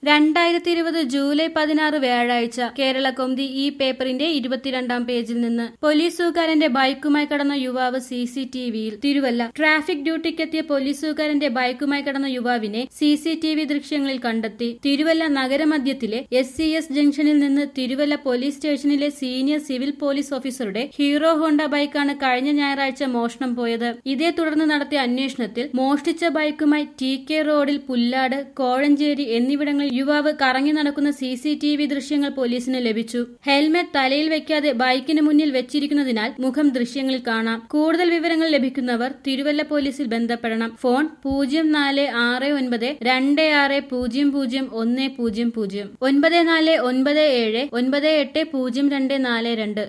2020 July 16 വ്യാഴാഴ്ച കേരള കൗമുദി ഈ പേപ്പറിന്റെ 22-ാം പേജിൽ നിന്ന് പോലീസുകാരന്റെ ബൈക്കുമായി കടന്ന യുവാവ് സിസിടിവിയിൽ. തിരുവല്ല. ട്രാഫിക് ഡ്യൂട്ടിക്കെത്തിയ പോലീസുകാരന്റെ ബൈക്കുമായി കടന്ന യുവാവിനെ സിസിടിവി ദൃശ്യങ്ങളിൽ കണ്ടെത്തി. തിരുവല്ല നഗരമധ്യത്തിലെ SCS ജംഗ്ഷനിൽ നിന്ന് തിരുവല്ല പോലീസ് സ്റ്റേഷനിലെ സീനിയർ സിവിൽ പോലീസ് ഓഫീസറുടെ ഹീറോ ഹോണ്ട ബൈക്കാണ് കഴിഞ്ഞ ഞായറാഴ്ച മോഷണം പോയത്. ഇതേ തുടർന്ന് നടത്തിയ അന്വേഷണത്തിൽ മോഷ്ടിച്ച ബൈക്കുമായി TK റോഡിൽ പുല്ലാട്, കോഴഞ്ചേരി എന്നിവിടങ്ങളിൽ യുവാവ് കറങ്ങി നടക്കുന്ന CCTV ദൃശ്യങ്ങൾ പോലീസിന് ലഭിച്ചു. ഹെൽമെറ്റ് തലയിൽ വെക്കാതെ ബൈക്കിന് മുന്നിൽ വെച്ചിരിക്കുന്നതിനാൽ മുഖം ദൃശ്യങ്ങളിൽ കാണാം. കൂടുതൽ വിവരങ്ങൾ ലഭിക്കുന്നവർ തിരുവല്ല പോലീസിൽ ബന്ധപ്പെടണം. ഫോൺ 0469 2600 100 9497 980242.